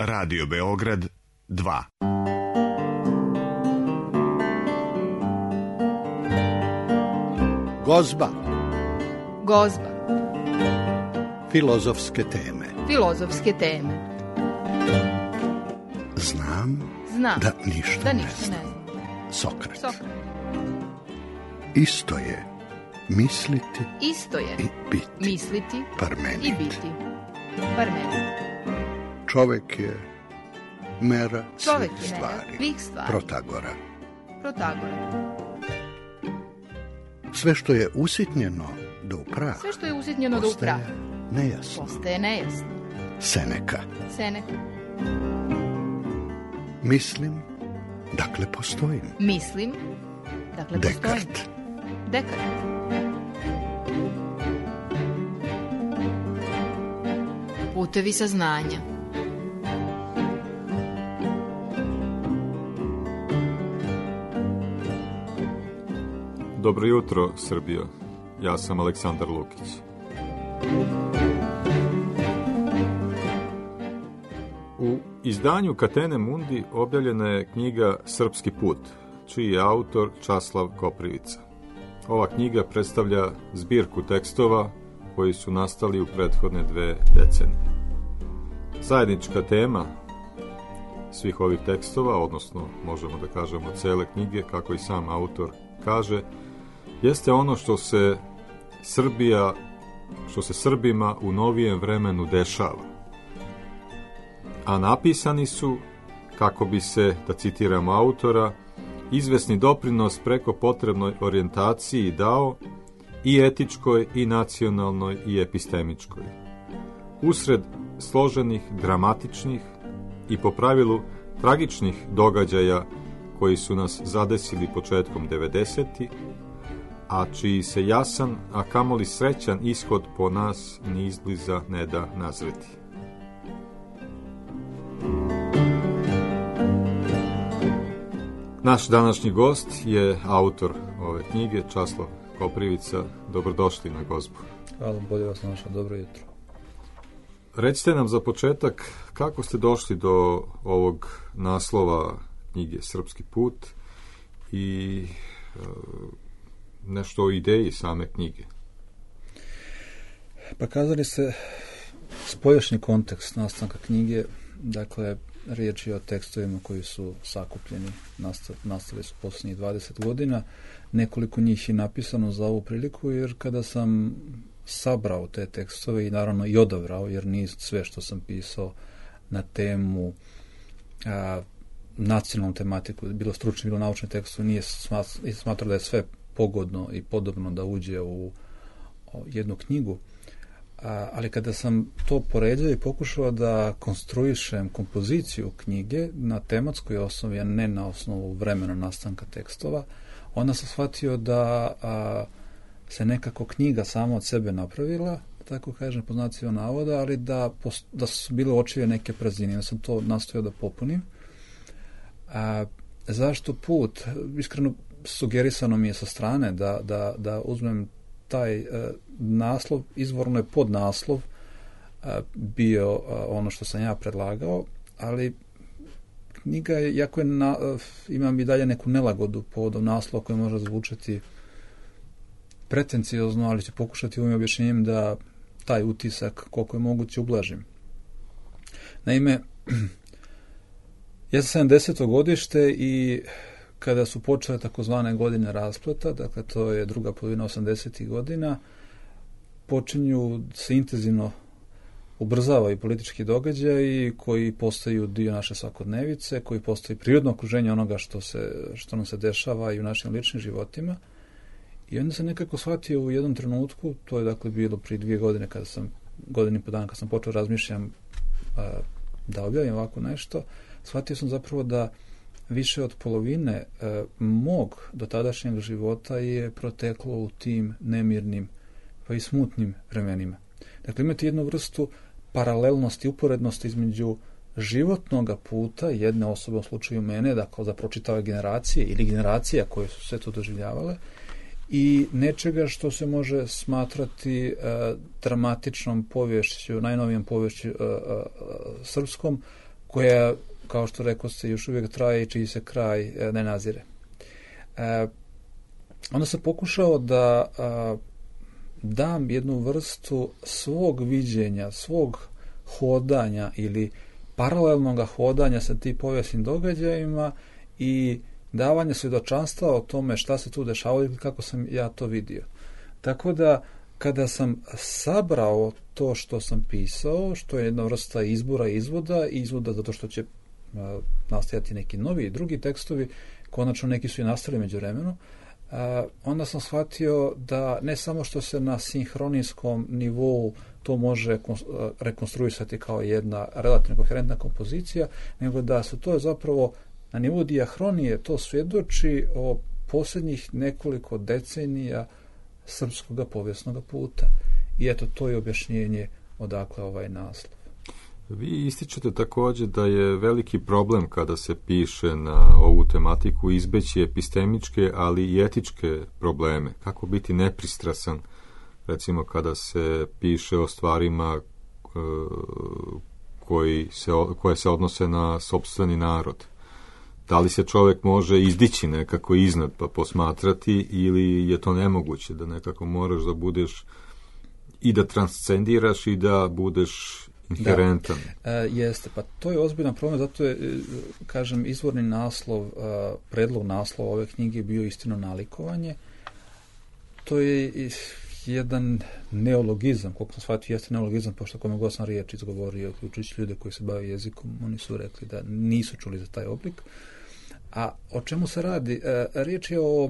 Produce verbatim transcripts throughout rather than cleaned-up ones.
Radio Beograd dva. Gozba. Gozba. Filozofske teme. Filozofske teme. Znam, Znam da ništa, da ne ništa znam. ne znam. Sokrat. Sokrat. Isto je misliti Isto je i biti. misliti Parmenid. i biti. Parmenid. Čovek je mera Čovek svih je mera stvari. svih stvari. Protagora. Protagora. Sve što je usitnjeno do prah Sve što je usitnjeno do uprah postaje nejasno. postaje nejasno. Seneka. Seneka. Mislim, dakle postojim. Mislim, dakle postojim. Dekart. Dekart. Putevi saznanja. Dobro jutro, Srbijo. Ja sam Aleksandar Lukić. U izdanju Catene Mundi objavljena je knjiga Srpski put, čiji je autor Časlav Koprivica. Ova knjiga predstavlja zbirku tekstova koji su nastali u prethodne dve decenije. Zajednička tema svih ovih tekstova, odnosno možemo da kažemo cele knjige, kako i sam autor kaže, jeste ono što se Srbija, što se Srbima u novijem vremenu dešava. A napisani su kako bi se, da citiramo autora, izvesni doprinos preko potrebnoj orijentaciji dao i etičkoj, i nacionalnoj, i epistemičkoj. Usred složenih, dramatičnih i po pravilu tragičnih događaja koji su nas zadesili početkom devedesetih, a čiji se jasan, a kamoli srećan ishod po nas ni izbliza ne da nazreti. Naš današnji gost je autor ove knjige, Časlav Koprivica. Dobrodošli na Gozbu. Hvala, bolje vas našao, dobro jutro. Recite nam za početak kako ste došli do ovog naslova knjige Srpski put i e, nešto o ideji same knjige. Pa kazali ste spoljašnji kontekst nastanka knjige, dakle riječ je o tekstovima koji su sakupljeni, nastali su posljednjih dvadeset godina, nekoliko njih je napisano za ovu priliku, jer kada sam sabrao te tekstove i naravno i odabrao, jer nije sve što sam pisao na temu a, nacionalnu tematiku, bilo stručni, bilo naučni tekstove, nije smatrao da je sve pogodno i podobno da uđe u o, jednu knjigu. A, ali kada sam to poredio i pokušao da konstruišem kompoziciju knjige na tematskoj osnovi, a ne na osnovu vremena nastanka tekstova, onda sam shvatio da a, se nekako knjiga sama od sebe napravila, tako kažem, po znacima navoda, ali da, da su bile očeve neke praznine. Ja sam to nastojao da popunim. A, zašto put? Iskreno sugerisano mi je sa strane da, da, da uzmem taj uh, naslov, izvorno je podnaslov uh, bio uh, ono što sam ja predlagao, ali knjiga je, jako je na, uh, imam i dalje neku nelagodu povodom naslova koji može zvučati pretenciozno, ali ću pokušati ovim objašnjenjem da taj utisak koliko je moguće ublažim. Naime, ja sam sedamdeseto godište i kada su počele takozvane godine raspleta, dakle to je druga polovina osamdesetih godina, počinju se intenzivno ubrzavaju politički događaji koji postaju dio naše svakodnevice, koji postaju prirodno okruženje onoga što, se, što nam se dešava i u našim ličnim životima. I onda sam nekako shvatio u jednom trenutku, to je dakle bilo prije dvije godine, kada sam, godinu i po dana, kada sam počeo razmišljam a, da objavim ovako nešto, shvatio sam zapravo da više od polovine e, mog dotadašnjeg života je proteklo u tim nemirnim pa i smutnim vremenima. Dakle, imate jednu vrstu paralelnosti, uporednosti između životnog puta jedne osobe, u slučaju mene, dakle za pročitave generacije ili generacija koje su sve to doživljavale, i nečega što se može smatrati e, dramatičnom povješću, najnovijom povješću e, e, srpskom, koja, kao što rekao se, još uvijek traje i čiji se kraj e, ne nazire. E, onda sam pokušao da a, dam jednu vrstu svog viđenja, svog hodanja ili paralelnog hodanja sa tim povijesnim događajima i davanje svjedočanstva o tome šta se tu dešavalo ili kako sam ja to vidio. Tako da, kada sam sabrao to što sam pisao, što je jedna vrsta izbora i izvoda, izvoda zato što će a, nastajati neki novi i drugi tekstovi, konačno neki su i nastali međuvremenu, a, onda sam shvatio da ne samo što se na sinhronijskom nivou to može rekonstruisati kao jedna relativno koherentna kompozicija, nego da se to zapravo na nivou dijahronije to svjedoči o posljednjih nekoliko decenija srpskog povijesnog puta. I eto, to je objašnjenje odakle ovaj naslov. Vi ističete također da je veliki problem kada se piše na ovu tematiku izbeći epistemičke, ali i etičke probleme. Kako biti nepristrasan, recimo kada se piše o stvarima e, koji se, koje se odnose na sopstveni narod. Da li se čovjek može izdići nekako iznad pa posmatrati ili je to nemoguće da nekako moraš da budeš i da transcendiraš i da budeš inherentan? Da, e, jeste, pa to je ozbiljan problem, zato je, kažem, izvorni naslov, e, predlog naslova ove knjige bio Istino nalikovanje. To je jedan neologizam, koliko sam shvatio, jeste neologizam, pošto kome god sam riječ izgovorio, uključujući ljude koji se bave jezikom, oni su rekli da nisu čuli za taj oblik. A o čemu se radi? E, riječ je o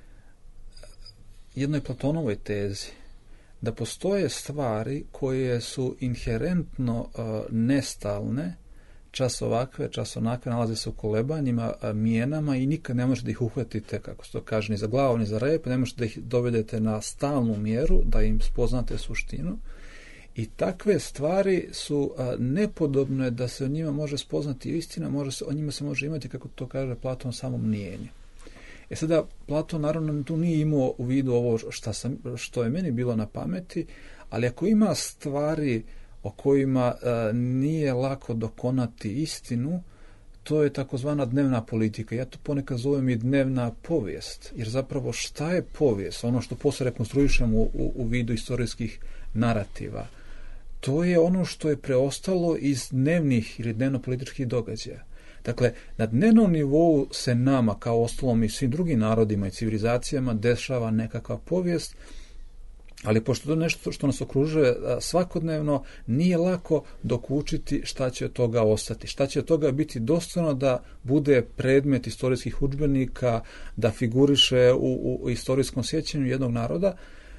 jednoj Platonovoj tezi, da postoje stvari koje su inherentno uh, nestalne, čas ovakve, čas onakve, nalaze se u kolebanjima, uh, mijenama i nikad ne možete da ih uhvatite, kako se to kaže, ni za glavu, ni za rep, ne možete da ih dovedete na stalnu mjeru, da im spoznate suštinu. I takve stvari su uh, nepodobne da se o njima može spoznati istina, može se, o njima se može imati, kako to kaže Platon, samo mnijenje. E sada, Platon naravno tu nije imao u vidu ovo šta sam, što je meni bilo na pameti, ali ako ima stvari o kojima a, nije lako dokonati istinu, to je takozvana dnevna politika. Ja to ponekad zovem i dnevna povijest, jer zapravo šta je povijest? Ono što posle rekonstruišemo u, u, u vidu istorijskih narativa. To je ono što je preostalo iz dnevnih ili dnevno-političkih događaja. Dakle, na dnevnom nivou se nama, kao ostalom i svim drugim narodima i civilizacijama, dešava nekakva povijest, ali pošto to je nešto što nas okružuje svakodnevno, nije lako dokučiti šta će od toga ostati, šta će od toga biti dostojno da bude predmet istorijskih udžbenika, da figuriše u, u istorijskom sjećanju jednog naroda.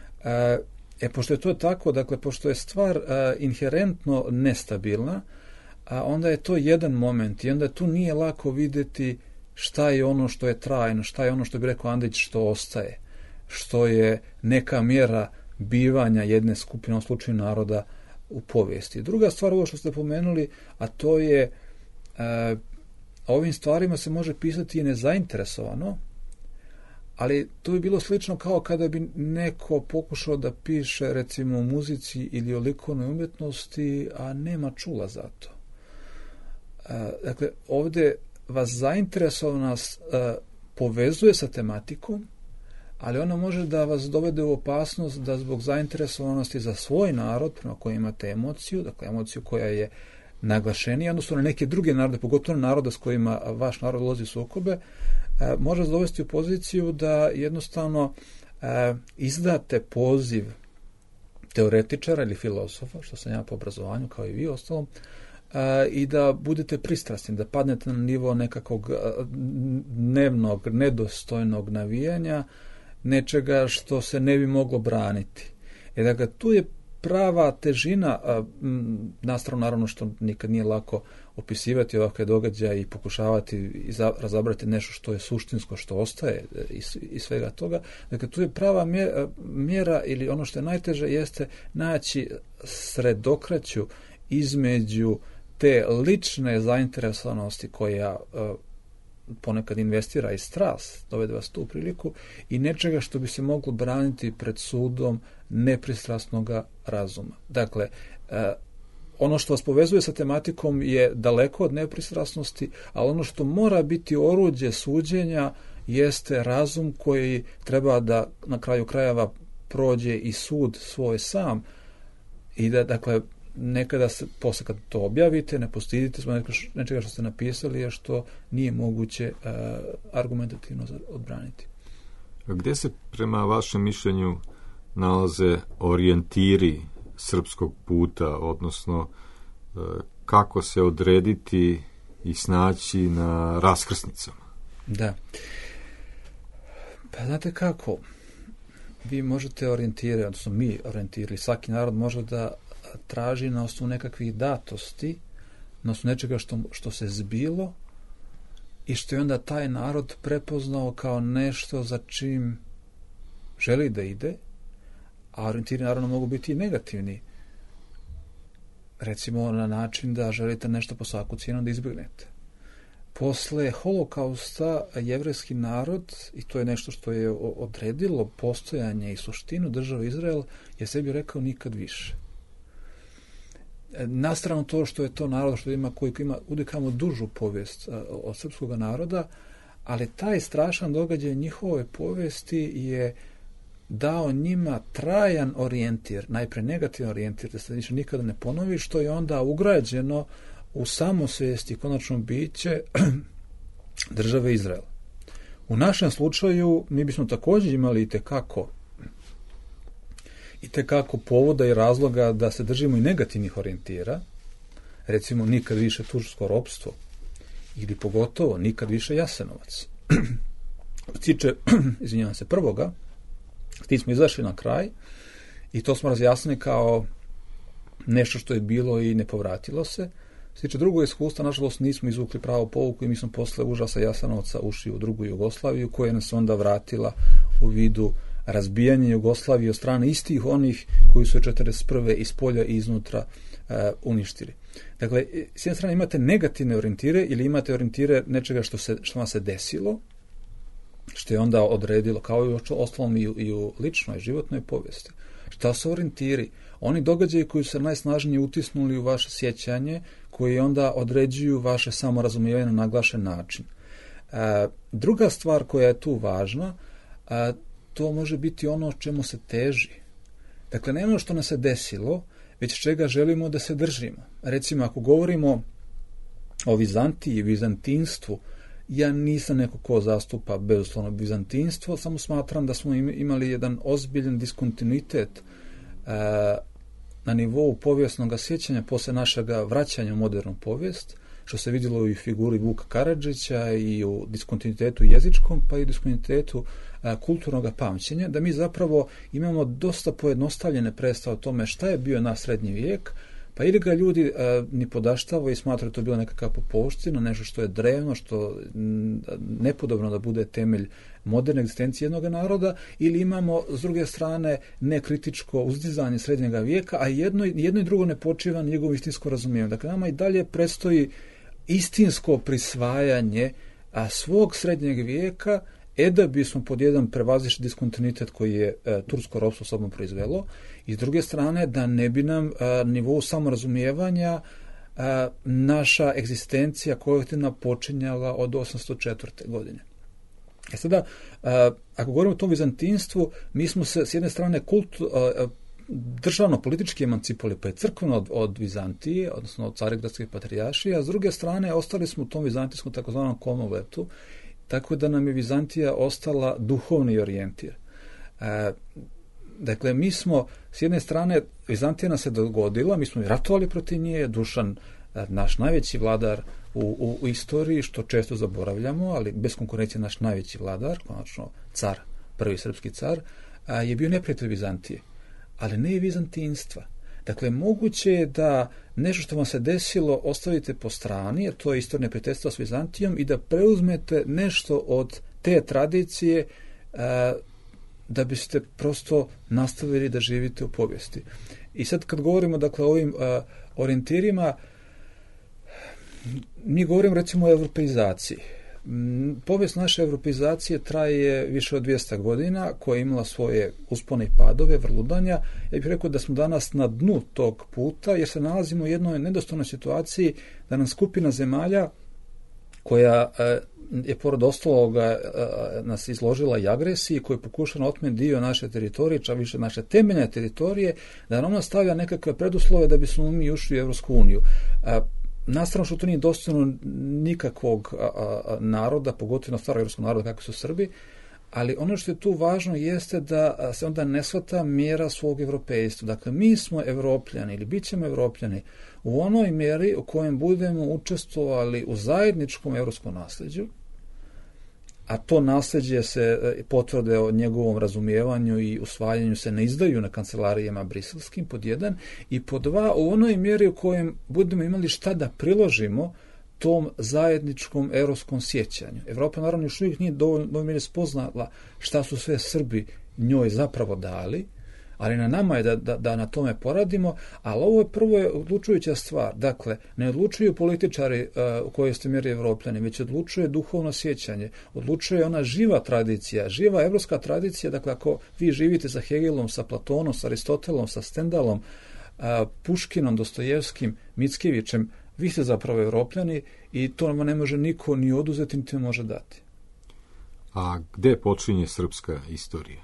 E, pošto je to tako, dakle, pošto je stvar a, inherentno nestabilna, a onda je to jedan moment i onda tu nije lako vidjeti šta je ono što je trajno, šta je ono što bi rekao Andrić što ostaje, što je neka mjera bivanja jedne skupine, u slučaju naroda, u povijesti. Druga stvar, ovo što ste pomenuli, a to je a, ovim stvarima se može pisati i nezainteresovano, ali to bi bilo slično kao kada bi neko pokušao da piše recimo o muzici ili o likovnoj umjetnosti, a nema čula za to. Dakle, ovdje vas zainteresovanost povezuje sa tematikom, ali ona može da vas dovede u opasnost da zbog zainteresovanosti za svoj narod, prema kojem imate emociju, dakle emociju koja je naglašenija, odnosno na neke druge narode, pogotovo naroda s kojima vaš narod ulazi u sukobe, može vas dovesti u poziciju da jednostavno izdate poziv teoretičara ili filozofa, što sam ja po obrazovanju, kao i vi ostalom, i da budete pristrasni, da padnete na nivo nekakvog dnevnog, nedostojnog navijanja, nečega što se ne bi moglo braniti. I dakle, tu je prava težina, nastavno naravno što nikad nije lako opisivati ovakve događaje i pokušavati razabrati nešto što je suštinsko, što ostaje iz svega toga. Dakle, tu je prava mjera ili ono što je najteže jeste naći sredokraću između te lične zainteresovanosti koja uh, ponekad investira i strast, dovede vas tu u priliku, i nečega što bi se moglo braniti pred sudom nepristrasnog razuma. Dakle, uh, ono što vas povezuje sa tematikom je daleko od nepristrasnosti, ali ono što mora biti oruđe suđenja jeste razum koji treba da na kraju krajeva prođe i sud svoj sam i da, dakle, nekada se, posle kad to objavite, ne postidite smo nečega što ste napisali, je što nije moguće uh, argumentativno odbraniti. Gdje se prema vašem mišljenju nalaze orijentiri srpskog puta, odnosno uh, kako se odrediti i snaći na raskrsnicama? Da. Pa znate kako, vi možete orijentirati, odnosno mi orijentirali, svaki narod može da traži na osnovu nekakvih datosti, na osnovu nečega što, što se zbilo i što je onda taj narod prepoznao kao nešto za čim želi da ide, a orijentiri naravno mogu biti i negativni. Recimo na način da želite nešto po svaku cijenu da izbjegnete. Posle holokausta jevrejski narod, i to je nešto što je odredilo postojanje i suštinu države Izrael, je sebi rekao nikad više. Na stranu to što je to narod što ima, koji ima udekamo dužu povijest od srpskog naroda, ali taj strašan događaj njihove povijesti je dao njima trajan orijentir, najpre negativan orijentir, da se više nikada ne ponovi, što je onda ugrađeno u samosvijest i konačno biće države Izrael. U našem slučaju mi bismo također imali i tekako i tekako povoda i razloga da se držimo i negativnih orijentira, recimo nikad više tursko ropstvo ili pogotovo nikad više Jasenovac. Tiče, izvinjavam se, prvoga, s tim smo izašli na kraj i to smo razjasnili kao nešto što je bilo i ne povratilo se. S tiče drugog iskustva, nažalost, nismo izvukli pravo pouku i mi smo posle užasa Jasenovca ušli u drugu Jugoslaviju, koja nas onda vratila u vidu razbijanja Jugoslavije od strane istih onih koji su četrdeset prve iz polja i iznutra uh, uništili. Dakle, s jedne strane imate negativne orijentire ili imate orijentire nečega što, se, što vam se desilo, što je onda odredilo, kao i u ostalom i u, i u ličnoj, životnoj povijesti. Šta su orijentiri? Oni događaji koji su se najsnažnije utisnuli u vaše sjećanje, koji onda određuju vaše samorazumijevanje na naglašen način. E, druga stvar koja je tu važna, a, to može biti ono čemu se teži. Dakle, ne ono što nas se desilo, već čega želimo da se držimo. Recimo, ako govorimo o Vizantiji i vizantinstvu, ja nisam neko ko zastupa bezuslovno vizantinstvo, samo smatram da smo imali jedan ozbiljan diskontinuitet uh, na nivou povijesnog sjećanja posle našeg vraćanja u modernu povijest, što se vidjelo i u figuri Vuka Karadžića i u diskontinuitetu jezičkom, pa i u diskontinuitetu uh, kulturnog pamćenja, da mi zapravo imamo dosta pojednostavljene predstave o tome šta je bio naš srednji vijek, pa ili ga ljudi e, ni podaštavaju i smatraju to bilo nekakav popovština, nešto što je drevno, što m, nepodobno da bude temelj moderne egzistencije jednog naroda, ili imamo s druge strane nekritičko uzdizanje srednjega vijeka, a jedno, jedno i drugo ne počiva na njegovom istinskom razumijevanju. Dakle, nama i dalje predstoji istinsko prisvajanje a, svog srednjeg vijeka, e da bismo pod jedan prevazišli diskontinuitet koji je e, tursko ropstvo sobom proizvelo, i s druge strane da ne bi nam a, nivou samorazumijevanja a, naša egzistencija kolektivna počinjala od osamsto četvrte godine. E sada, a, ako govorimo o tom vizantinstvu, mi smo se s jedne strane kult, a, državno politički emancipali, pa je crkveno od, od Vizantije, odnosno od Carigradske patrijaršije, a s druge strane ostali smo u tom vizantijskom takozvanom Commonwealthu, tako da nam je Vizantija ostala duhovni orijentir. E, dakle, mi smo, s jedne strane, Vizantija nas se dogodila, mi smo i ratovali protiv nje, Dušan, naš najveći vladar u, u, u istoriji, što često zaboravljamo, ali bez konkurencije naš najveći vladar, konačno car, prvi srpski car, a, je bio neprijatelj Vizantije, ali ne i vizantinstva. Dakle, moguće je da nešto što vam se desilo ostavite po strani, jer to je istorija neprijateljstva s Vizantijom, i da preuzmete nešto od te tradicije a, da biste prosto nastavili da živite u povijesti. I sad kad govorimo dakle o ovim a, orijentirima, mi govorimo recimo o europeizaciji. Povijest naše europeizacije traje više od dvjesto godina, koja je imala svoje uspone i padove, vrludanja. Ja bih rekao da smo danas na dnu tog puta, jer se nalazimo u jednoj nedostojnoj situaciji da nam skupina zemalja koja je pored ostaloga nas izložila i agresiji, koja je pokušala otmeti dio naše teritorije, čak više naše temeljne teritorije, da nam ona stavlja nekakve preduslove da bismo mi ušli u Evropsku uniju. Na stranu što to nije dostojno nikakvog a, a, naroda, pogotovo starog evropskog naroda kako su Srbi, ali ono što je tu važno jeste da se onda ne shvata mjera svog evropejstva. Dakle, mi smo Evropljani ili bit ćemo Evropljani u onoj mjeri u kojem budemo učestvovali u zajedničkom evropskom nasljeđu, a to nasljeđe se potvrde o njegovom razumijevanju i usvajanju se ne izdaju na kancelarijama briselskim, pod jedan, i pod dva, u onoj mjeri u kojem budemo imali šta da priložimo tom zajedničkom evropskom sjećanju. Evropa naravno još uvijek nije dovoljno mjeri spoznala šta su sve Srbi njoj zapravo dali, ali na nama je da, da, da na tome poradimo, ali ovo je prvo je odlučujuća stvar. Dakle, ne odlučuju političari uh, u kojoj ste mjeri Evropljani, već odlučuje duhovno sjećanje, odlučuje ona živa tradicija, živa evropska tradicija. Dakle, ako vi živite sa Hegelom, sa Platonom, sa Aristotelom, sa Stendalom, uh, Puškinom, Dostojevskim, Mickiewicz, vi ste zapravo Evropljani i to nam ne može niko ni oduzeti, niti može dati. A gde počinje srpska istorija?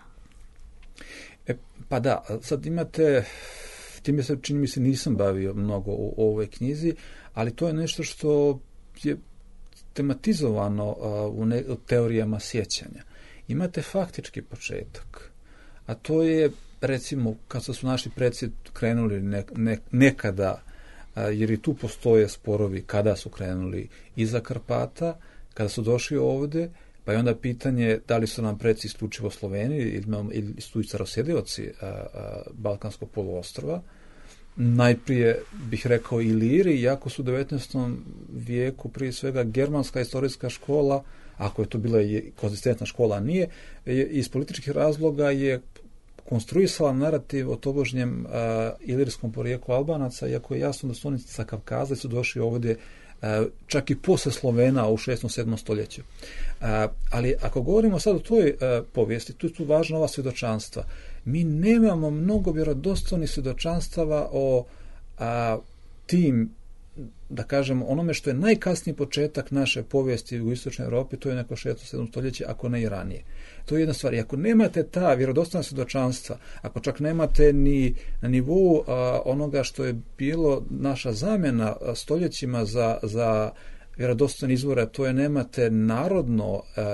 E, pa da, sad imate, time se čini mi se nisam bavio mnogo u, u ovoj knjizi, ali to je nešto što je tematizovano uh, u, ne, u teorijama sjećanja. Imate faktički početak, a to je, recimo, kad su naši preci krenuli ne, ne, nekada, uh, jer i tu postoje sporovi kada su krenuli iza Karpata, kada su došli ovde, pa je onda pitanje da li su nam preci isključivo Sloveni ili, ili su i starosjedioci a, a, Balkanskog poluostrva. Najprije bih rekao Iliri, iako su u devetnaestom vijeku prije svega germanska istorijska škola, ako je to bila i konzistentna škola, nije, iz političkih razloga je konstruisala narativ o tobožnjem a, ilirskom porijeklu Albanaca, iako je jasno da su oni sa Kavkaza su došli ovdje čak i posle Slovena u šestom sedmom stoljeću. Ali ako govorimo sad o toj povijesti, tu je tu važna ova svjedočanstva. Mi nemamo mnogo vjerodostojnih svjedočanstava o a, tim, da kažem, onome što je najkasniji početak naše povijesti u istočnoj Europi, to je neko šesto sedmo stoljeće, ako ne i ranije. To je jedna stvar. I ako nemate ta vjerodostojna svjedočanstva, ako čak nemate ni na nivou a, onoga što je bilo naša zamjena a, stoljećima za, za vjerodostojne izvore, to je nemate narodno, a,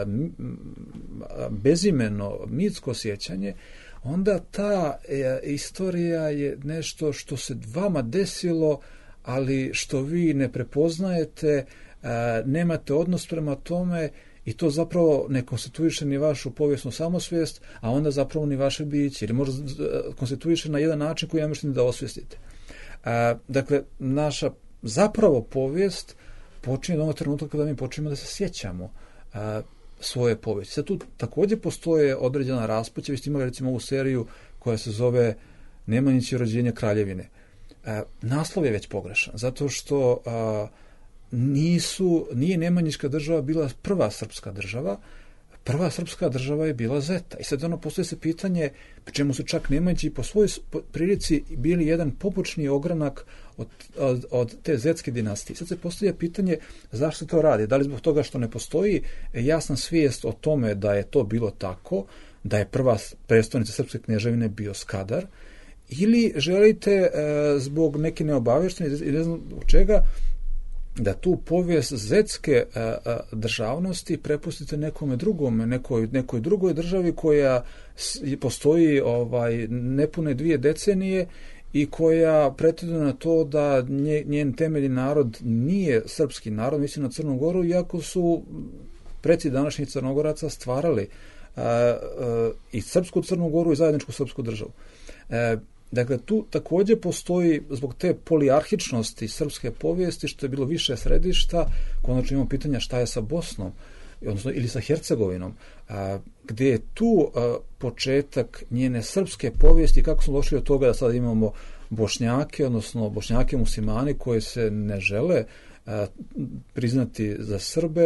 a, bezimeno, mitsko sjećanje, onda ta a, istorija je nešto što se vama desilo, ali što vi ne prepoznajete, a, nemate odnos prema tome i to zapravo ne konstituiše ni vašu povijesnu samosvijest, a onda zapravo ni vaše biće, ili možda konstituiše na jedan način koji ja mislim da osvijestite. A, dakle, naša zapravo povijest počinje do onog trenutka kada mi počinjemo da se sjećamo a, svoje povijesti. Sad tu također postoje određena raspuća, vi ste imali recimo ovu seriju koja se zove Nemanjići rođenje kraljevine. A, naslov je već pogrešan, zato što a, nisu, nije Nemanjićka država bila prva srpska država, prva srpska država je bila Zeta. I sad ono postoje se pitanje, pri čemu su čak Nemanjići po svojoj prilici bili jedan popučni ogranak od, od, od te zetske dinastije. Sad se postavlja pitanje zašto to radi. Da li zbog toga što ne postoji jasna svijest o tome da je to bilo tako, da je prva prestolnica srpske kneževine bio Skadar, ili želite e, zbog neke neobavještene i ne znam čega da tu povijest zetske a, a, državnosti prepustite nekome drugome, nekoj, nekoj drugoj državi koja s, postoji ovaj, nepune dvije decenije i koja pretenduje na to da nje, njen temeljni narod nije srpski narod, mislim na Crnu Goru, iako su preci današnjih Crnogoraca stvarali a, a, i srpsku Crnu Goru i zajedničku srpsku državu. A, Dakle, tu također postoji, zbog te polijarhičnosti srpske povijesti, što je bilo više središta, konačno imamo pitanja šta je sa Bosnom, odnosno ili sa Hercegovinom, a, gdje je tu a, početak njene srpske povijesti, kako smo došli od toga da sad imamo Bošnjake, odnosno Bošnjake muslimani koji se ne žele a, priznati za Srbe,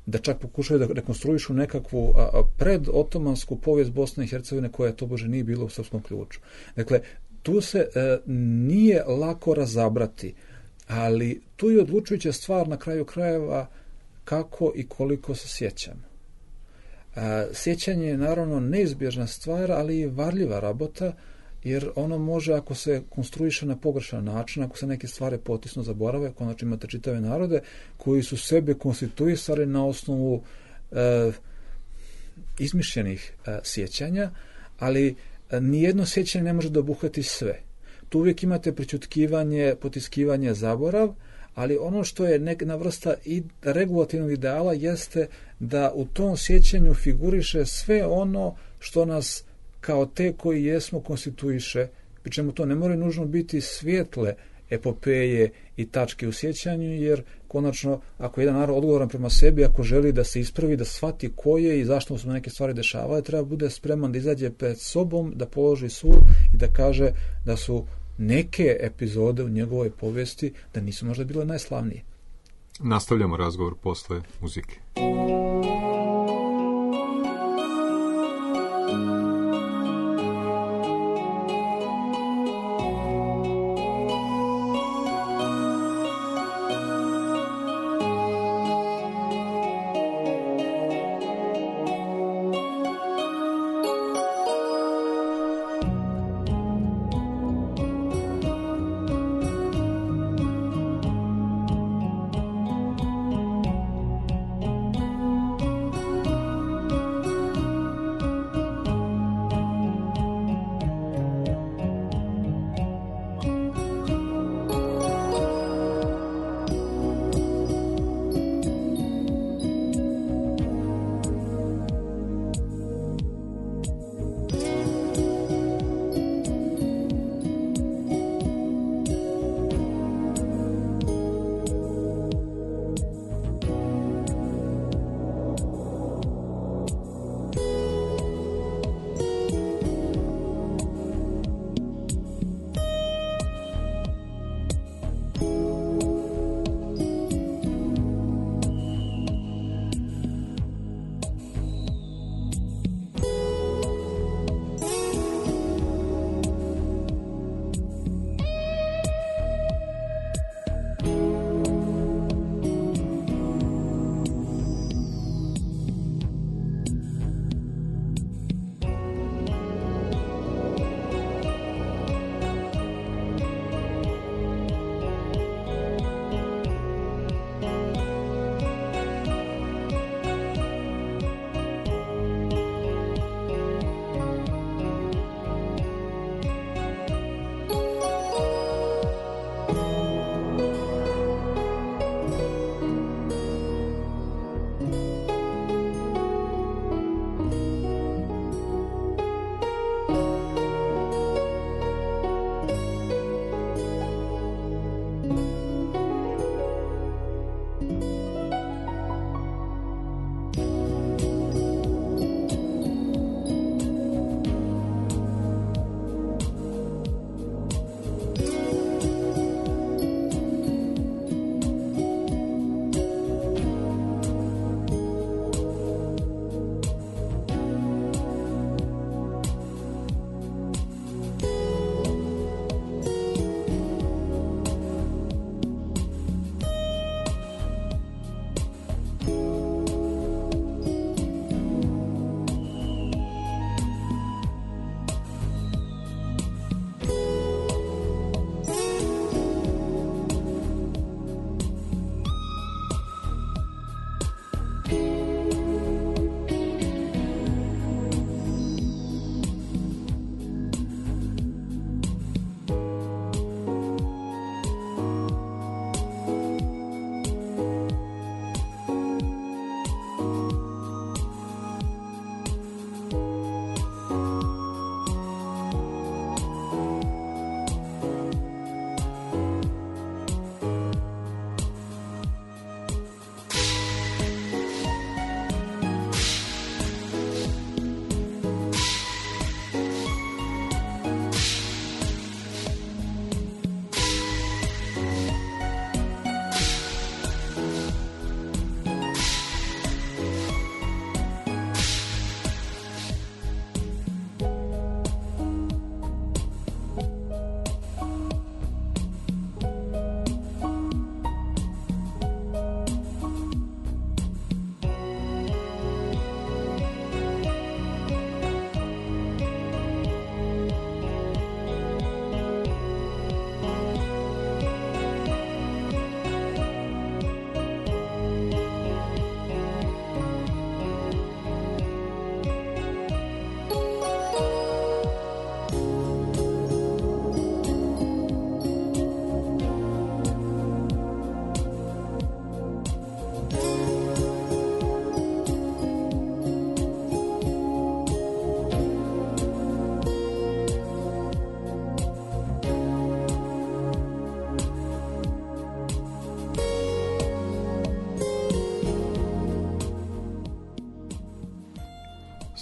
da čak pokušaju da rekonstruišu nekakvu a, a, predotomansku povijest Bosne i Hercegovine koja tobože nije bila u srpskom ključu. Dakle, tu se a, nije lako razabrati, ali tu je odlučujuća stvar na kraju krajeva kako i koliko se sjećamo. A, sjećanje je naravno neizbježna stvar, ali i varljiva rabota, jer ono može, ako se konstruiše na pogrešan način, ako se neke stvari potisno zaborave, konačno imate čitave narode koji su sebe konstituisali na osnovu e, izmišljenih e, sjećanja, ali e, nijedno sjećanje ne može da obuhvati sve. Tu uvijek imate prićutkivanje, potiskivanje, zaborav, ali ono što je neka vrsta i regulativnog ideala jeste da u tom sjećanju figuriše sve ono što nas kao te koji jesmo konstituiše, pri čemu to ne mora nužno biti svijetle epopeje i tačke u sjećanju, jer konačno, ako je jedan narod odgovoran prema sebi, ako želi da se ispravi, da shvati ko je i zašto mu se neke stvari dešavaju, treba bude spreman da izađe pred sobom, da položi sud i da kaže da su neke epizode u njegovoj povijesti da nisu možda bile najslavnije. Nastavljamo razgovor posle muzike.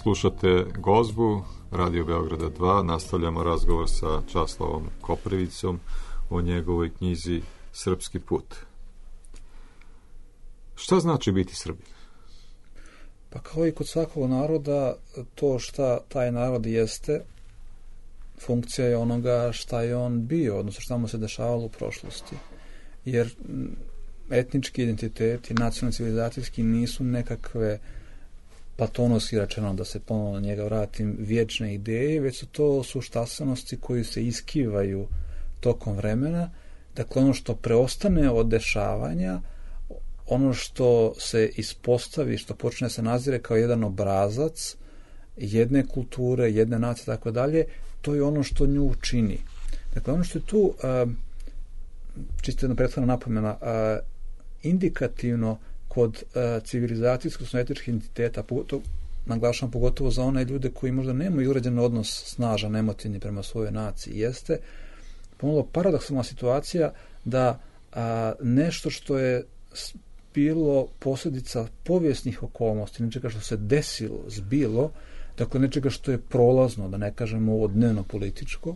Slušate Gozbu, Radio Beograda dva, nastavljamo razgovor sa Časlavom Koprivicom o njegovoj knjizi Srpski put. Šta znači biti Srbin? Pa kao i kod svakog naroda, to šta taj narod jeste, funkcija je onoga šta je on bio, odnosno šta mu se dešavalo u prošlosti. Jer etnički identiteti, nacionalni civilizacijski nisu nekakve, platonovski rečeno, da se ponovno na njega vratim, vječne ideje, već su to suštasanosti koji se iskivaju tokom vremena. Dakle, ono što preostane od dešavanja, ono što se ispostavi, što počne se nazire kao jedan obrazac jedne kulture, jedne nacije, tako dalje, to je ono što nju čini. Dakle, ono što je tu, čisto jedna prethodna napomena, indikativno kod civilizacijskog, odnosno etičkih identiteta, pogotovo, naglašavam pogotovo za one ljude koji možda nemaju uređen odnos snažan, emotivni prema svojoj naciji, jeste pomalo paradoksalna situacija da a, nešto što je bilo posljedica povijesnih okolnosti, nečega što se desilo, zbilo, dakle nečega što je prolazno, da ne kažemo ovo dnevno političko,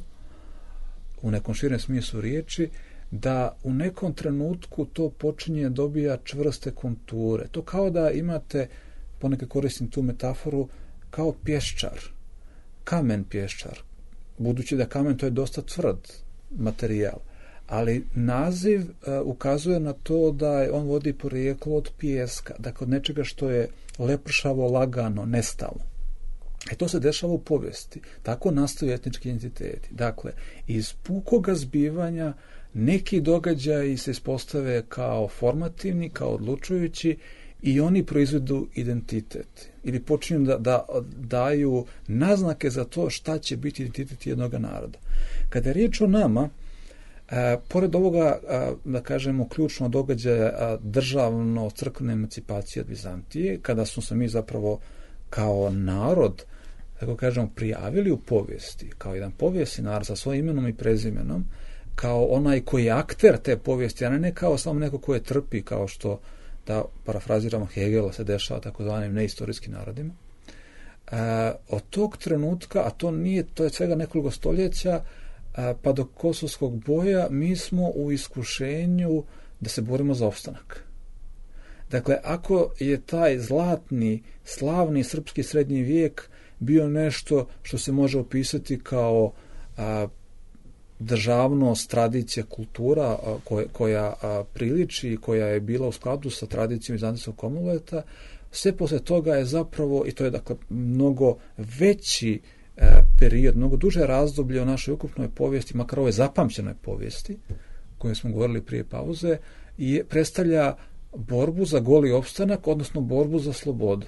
u nekom širem smislu riječi, da u nekom trenutku to počinje dobija čvrste konture. To kao da imate, ponekad koristim tu metaforu, kao pješčar, kamen pješčar, budući da kamen to je dosta tvrd materijal, ali naziv uh, ukazuje na to da on vodi porijeklo od pijeska, dakle od nečega što je lepršavo, lagano, nestalno. E to se dešava u povijesti. Tako nastaju etnički identiteti. Dakle, iz pukoga zbivanja neki događaji se ispostave kao formativni, kao odlučujući i oni proizvedu identitet. Ili počinju da, da daju naznake za to šta će biti identitet jednog naroda. Kada je riječ o nama, E, pored ovoga, a, da kažemo, ključno događaja državno-crkvene emancipacije od Vizantije, kada smo se mi zapravo kao narod, tako kažemo, prijavili u povijesti, kao jedan povijesni narod sa svojim imenom i prezimenom, kao onaj koji je akter te povijesti, a ne kao samo neko koje trpi, kao što, da parafraziramo Hegela, se dešava takozvanim neistorijskim narodima. E, od tog trenutka, a to nije, to je svega nekoliko stoljeća, pa do kosovskog boja, mi smo u iskušenju da se borimo za opstanak. Dakle, ako je taj zlatni, slavni srpski srednji vijek bio nešto što se može opisati kao a, državnost, tradicija, kultura a, koja, koja a, priliči, koja je bila u skladu sa tradicijom Vizantijskog Komuleta, sve posle toga je zapravo, i to je dakle mnogo veći period, mnogo duže razdoblje u našoj ukupnoj povijesti, makar ovoj zapamćenoj povijesti, o kojoj smo govorili prije pauze, i predstavlja borbu za goli opstanak, odnosno borbu za slobodu.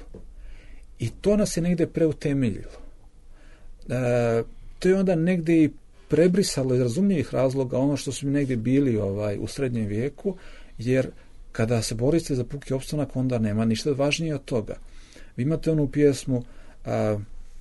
I to nas je negdje preutemeljilo. E, to je onda negdje i prebrisalo iz razumljivih razloga ono što su mi negdje bili ovaj, u srednjem vijeku, jer kada se borite za puki opstanak, onda nema ništa važnije od toga. Vi imate onu pjesmu a,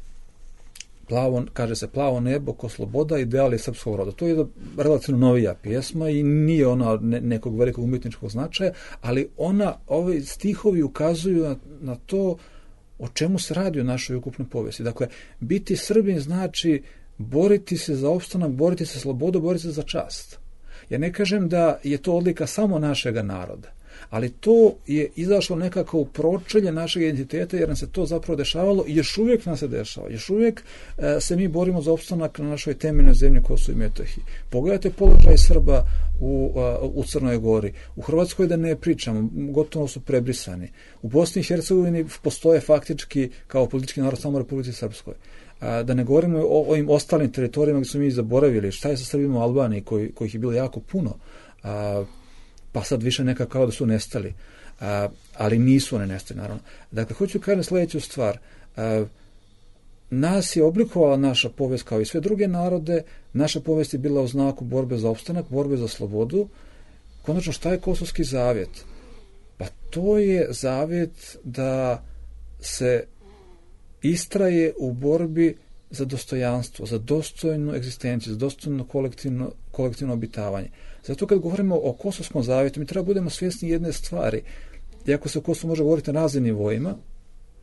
Plavo, kaže se plavo nebo ko sloboda, ideali srpskog roda. To je relativno novija pjesma i nije ona ne, nekog velikog umjetničkog značaja, ali ona, ovi stihovi ukazuju na, na to o čemu se radi u našoj ukupnoj povijesti. Dakle, biti Srbin znači boriti se za opstanak, boriti se za slobodu, boriti se za čast. Ja ne kažem da je to odlika samo našega naroda, ali to je izašlo nekako u pročelje našeg identiteta, jer nam se to zapravo dešavalo i još uvijek nam se dešava. Još uvijek e, se mi borimo za opstanak na našoj temeljnoj zemlji Kosovo i Metohiji. Pogledajte položaj Srba u, a, u Crnoj Gori. U Hrvatskoj da ne pričamo, gotovo su prebrisani. U Bosni i Hercegovini postoje faktički kao politički narod samo u Republici Srpskoj. A, da ne govorimo o ovim ostalim teritorijama gdje su mi zaboravili. Šta je sa Srbima u Albaniji, koji, kojih je bilo jako puno? A, pa sad više nekako kao da su nestali, a, ali nisu one nestali, naravno. Dakle, hoću kažem sljedeću stvar. A, nas je oblikovala naša povijest kao i sve druge narode, naša povijest je bila u znaku borbe za opstanak, borbe za slobodu. Konačno, šta je Kosovski zavjet? Pa to je zavjet da se istraje u borbi za dostojanstvo, za dostojnu egzistenciju, za dostojno kolektivno, kolektivno obitavanje. Zato kad govorimo o Kosovskom zavjetu, mi treba budemo svjesni jedne stvari. Iako se o Kosovu može govoriti na raznim nivoima,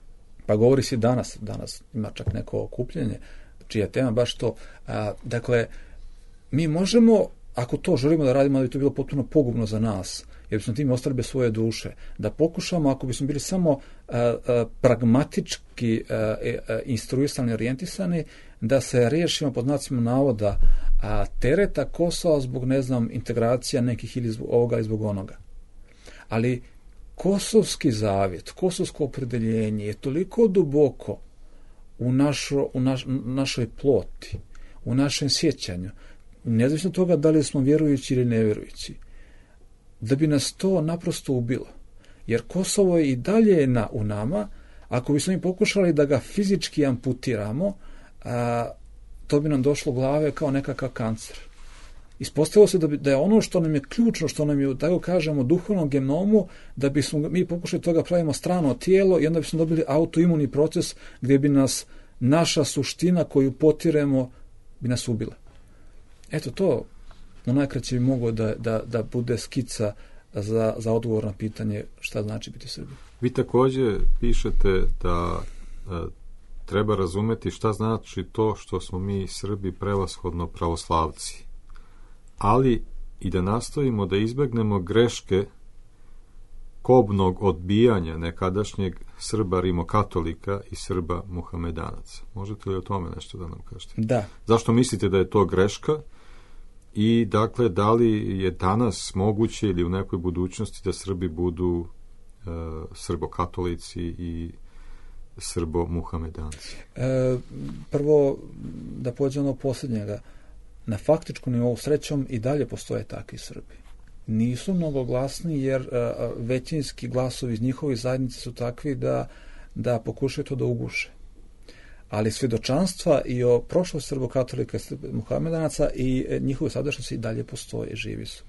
Pa govori se danas, danas ima čak neko okupljenje, čija tema baš to. A, dakle, mi možemo, ako to želimo da radimo, da bi to bilo potpuno pogubno za nas, jer bismo tim ostali bez svoje duše, da pokušamo, ako bismo bili samo a, a, pragmatički a, a, instruisani, orijentisani, da se riješimo pod znacima navoda a, tereta Kosova zbog, ne znam, integracija nekih ili zbog ovoga ili zbog onoga. Ali kosovski zavjet, kosovsko opredeljenje je toliko duboko u, našo, u naš, našoj ploti, u našem sjećanju, nezavisno od toga da li smo vjerujući ili nevjerujući, da bi nas to naprosto ubilo. Jer Kosovo je i dalje na, u nama, ako bismo mi pokušali da ga fizički amputiramo, a, to bi nam došlo u glave kao nekakav kancer. Ispostavilo se da, bi, da je ono što nam je ključno, što nam je, tako kažemo, duhovnom genomu, da bismo mi pokušali toga pravimo strano tijelo i onda bismo dobili autoimuni proces gdje bi nas naša suština koju potiremo bi nas ubila. Eto to u najkraće bi moglo da, da, da bude skica za, za odgovor na pitanje šta znači biti Srbi. Vi također pišete da e, treba razumeti šta znači to što smo mi Srbi prevashodno pravoslavci, ali i da nastojimo da izbegnemo greške kobnog odbijanja nekadašnjeg Srba rimokatolika i Srba muhamedanaca. Možete li o tome nešto da nam kažete? Da. Zašto mislite da je to greška? I dakle, da li je danas moguće ili u nekoj budućnosti da Srbi budu e, srbokatolici i srbo-muhamedanci? E, prvo, da pođemo od posljednjega. Na faktičkom nivou, srećom, i dalje postoje takvi Srbi. Nisu mnogo glasni jer a, većinski glasovi iz njihovih zajednice su takvi da, da pokušaju to da uguše. Ali svjedočanstva i o prošlosti srbokatolika i muhamedanaca i e, njihove sadašnjosti i dalje postoje, živi su.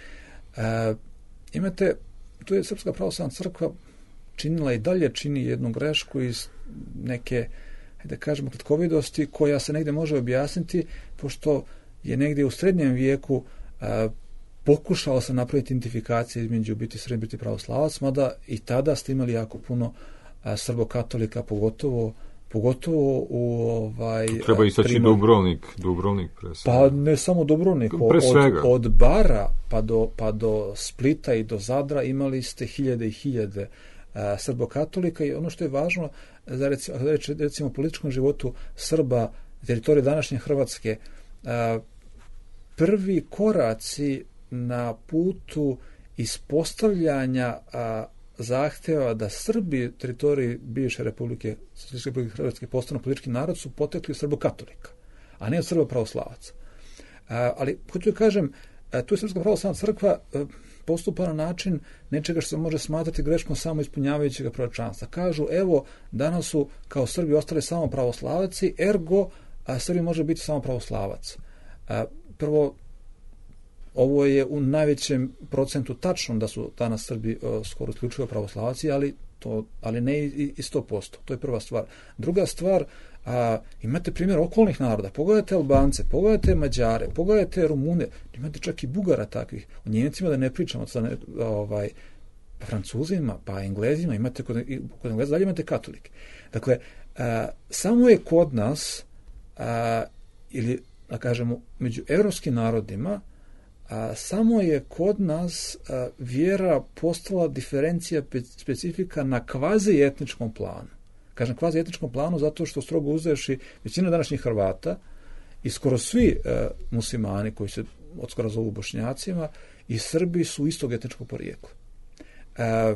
E, imate, tu je Srpska pravoslavna crkva činila i dalje čini jednu grešku iz neke, da kažemo, kratkovidosti koja se negdje može objasniti, pošto je negdje u srednjem vijeku a, pokušalo se napraviti identifikacije između biti Srbi i biti pravoslavac, mada i tada ste imali jako puno a, srbokatolika, pogotovo pogotovo u ovaj treba istaći primor... Dubrovnik, Dubrovnik pre svega. Pa ne samo Dubrovnik, pre od, od Bara pa do, pa do Splita i do Zadra imali ste hiljade i hiljade a, srbokatolika i ono što je važno za recimo, recimo u političkom životu Srba, teritorije današnje Hrvatske, a, prvi koraci na putu ispostavljanja a, zahtjeva da Srbi teritoriji bivše Republike, Republike Hrvatske postanu politički narod su potekli od srbokatolika, a ne od Srba pravoslavaca. A, ali, hoću da kažem, a, tu je Srpska pravoslavna crkva a, postupa na način nečega što se može smatrati greškom samo ispunjavajućeg proročanstva. Kažu, evo, danas su kao Srbi ostali samo pravoslavaci, ergo, a Srbi može biti samo pravoslavac. A, prvo, ovo je u najvećem procentu tačno da su danas Srbi uh, skoro isključivo pravoslavaci, ali, to, ali ne i, i sto posto. To je prva stvar. Druga stvar, a, imate primjer okolnih naroda. Pogledajte Albance, pogledajte Mađare, pogledajte Rumune, imate čak i Bugara takvih. O Njemcima da ne pričamo, sa ne, ovaj, pa Francuzima, pa Englezima, imate kod, kod Engleza dalje imate katolike. Dakle, a, samo je kod nas, a, ili da kažemo, među evropskim narodima, a, samo je kod nas a, vjera postala diferencija specifika na kvazi etničkom planu. Kažem kvazi etničkom planu zato što strogo uzevši većina današnjih Hrvata i skoro svi a, muslimani koji se odskoro zovu Bošnjacima i Srbi su istog etničkog porijekla. A,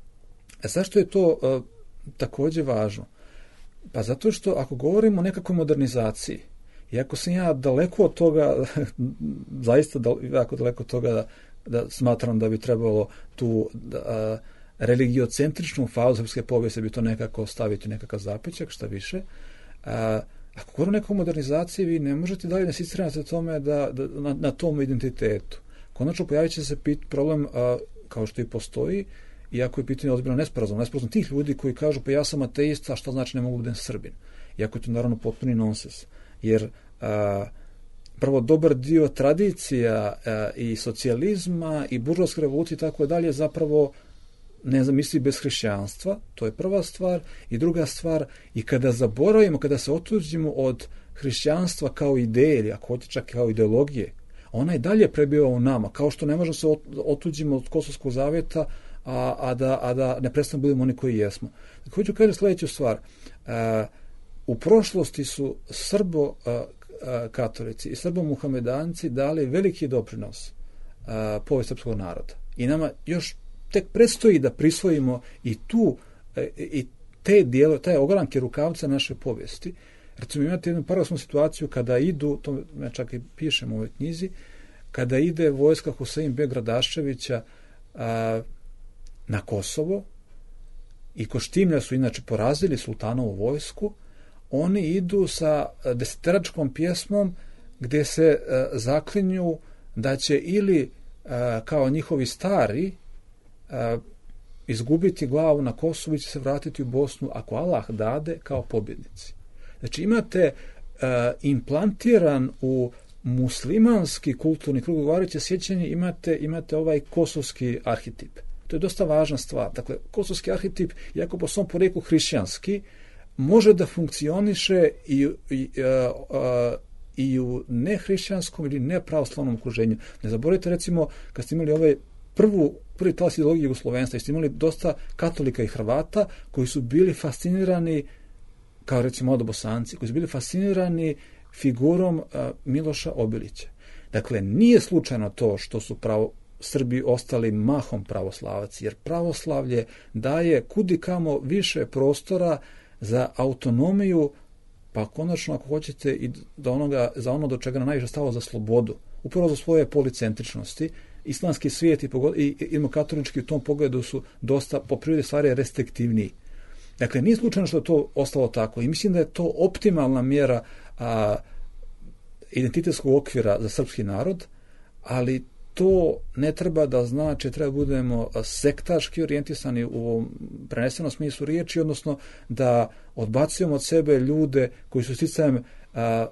a zašto je to a, također važno? Pa zato što ako govorimo o nekakvoj modernizaciji, iako sam ja daleko od toga, zaista jako daleko od toga da, da smatram da bi trebalo tu da, a, religiocentričnu fazu srpske povijesti bi to nekako staviti nekakav zapećak, šta više. A, ako govorimo o nekoj modernizaciji, vi ne možete dalje insistirati na tome da, da, na, na tom identitetu. Konačno pojavit će se pit, problem, a, kao što i postoji, iako je pitanje ozbiljno nesporazum, nesporazum tih ljudi koji kažu pa ja sam ateista, a šta znači ne mogu budem Srbin? Iako je to naravno potpuni nonsens. Jer a, prvo dobar dio tradicija a, i socijalizma i buržovske revolucije i tako dalje zapravo nezamisliv bez hrišćanstva, to je prva stvar, i druga stvar, i kada zaboravimo, kada se otuđimo od hrišćanstva kao ideje, ili ako hoće čak kao ideologije, ona i dalje prebiva u nama, kao što ne možemo se otuđimo od Kosovskog zavjeta, a, a, da, a da ne prestanemo budemo oni koji jesmo. Dakle, hoću kažem sljedeću stvar. A, u prošlosti su Srbo a, a, katolici i Srbo muhamedanci dali veliki doprinos a, povijesti srpskog naroda. I nama još tek predstoji da prisvojimo i tu a, i te dijelo, taj ogranke rukavca naše povijesti. Recimo, imate jednu paradoksalnu situaciju kada idu, to ja čak i pišem u ovoj knjizi, kada ide vojska Husein Beg Radaščevića a, na Kosovo i Koštimlja su inače porazili sultanovu vojsku, oni idu sa deseteračkom pjesmom gdje se a, zaklinju da će ili a, kao njihovi stari a, izgubiti glavu na Kosovu i će se vratiti u Bosnu ako Allah dade kao pobjednici. Znači imate uh, implantiran u muslimanski kulturni krug govoreće sjećanje, imate, imate ovaj kosovski arhetip. To je dosta važna stvar. Dakle, kosovski arhetip, iako po svom porijeklu hrišćanski, može da funkcioniše i, i, uh, uh, i u nehrišćanskom ili nepravoslavnom okruženju. Ne zaboravite, recimo, kad ste imali ovaj prvu, prvi talas ideologije jugoslovenstva, ste imali dosta katolika i Hrvata koji su bili fascinirani, kao recimo od Bosanci, koji su bili fascinirani figurom uh, Miloša Obilića. Dakle, nije slučajno to što su pravo, Srbi ostali mahom pravoslavaci, jer pravoslavlje daje kudi kamo više prostora za autonomiju, pa konačno, ako hoćete, i do onoga, za ono do čega nam najviše stalo, za slobodu. Upravo za svoje policentričnosti. Islamski svijet i, i, i katolički u tom pogledu su dosta, po prirodi stvari, restriktivniji. Dakle, nije slučajno što je to ostalo tako i mislim da je to optimalna mjera a, identitetskog okvira za srpski narod, ali to ne treba da znači, treba budemo sektaški orijentisani u prenesenom smislu riječi, odnosno da odbacujemo od sebe ljude koji su sticajem a,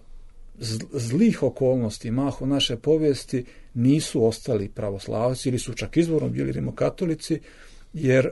zlih okolnosti, mahom naše povijesti, nisu ostali pravoslavci ili su čak izvorno bili rimokatolici, jer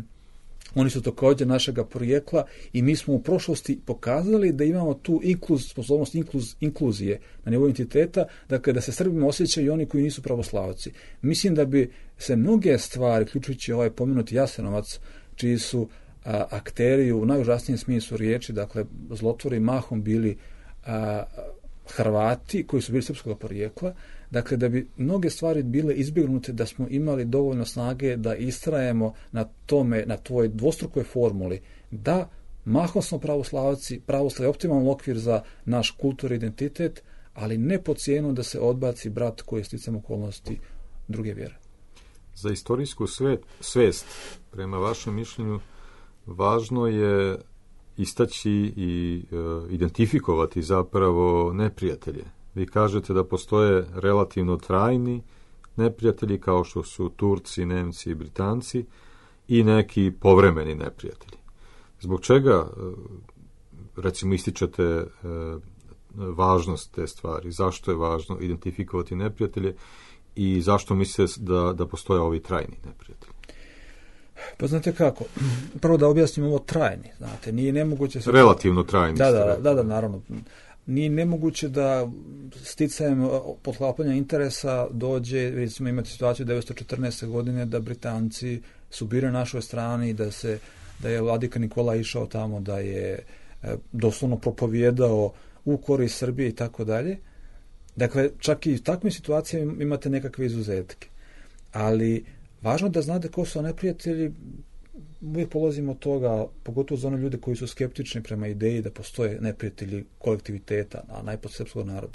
oni su također našega porijekla i mi smo u prošlosti pokazali da imamo tu inkluz, sposobnost inkluz, inkluzije na nivou entiteta, dakle da se Srbima osjećaju oni koji nisu pravoslavci. Mislim da bi se mnoge stvari, uključujući ovaj pomenuti Jasenovac, čiji su a, akteri u najužasnijem smislu riječi, dakle zlotvori mahom bili a, Hrvati koji su bili srpskog porijekla, dakle da bi mnoge stvari bile izbjegnute da smo imali dovoljno snage da istrajemo na tome, na tvoj dvostrukoj formuli, da mahom smo pravoslavaci, pravoslav je optimalan okvir za naš kulturni identitet, ali ne po cijenu da se odbaci brat koji je sticam okolnosti druge vjere. Za istorijsku svet, svest, prema vašem mišljenju, važno je istaći i e, identifikovati zapravo neprijatelje. Vi kažete da postoje relativno trajni neprijatelji kao što su Turci, Nemci i Britanci i neki povremeni neprijatelji. Zbog čega, recimo, ističete važnost te stvari? Zašto je važno identifikovati neprijatelje i zašto mislite da, da postoje ovi trajni neprijatelji? Pa znate kako, prvo da objasnim ovo trajni, znate, nije nemoguće... Se... Relativno trajni. Da, da, da, da, naravno. Nije nemoguće da sticajem potklapanja interesa dođe, recimo imate situaciju devetsto četrnaeste. godine da Britanci su bili na našoj strani, da se da je vladika Nikola išao tamo, da je e, doslovno propovijedao u korist Srbije i tako dalje. Dakle, čak i u takvim situacijama imate nekakve izuzetke. Ali važno da znate ko su neprijatelji, uvijek polazimo od toga, pogotovo za one ljude koji su skeptični prema ideji da postoje neprijatelji kolektiviteta, a najpod srpskog naroda.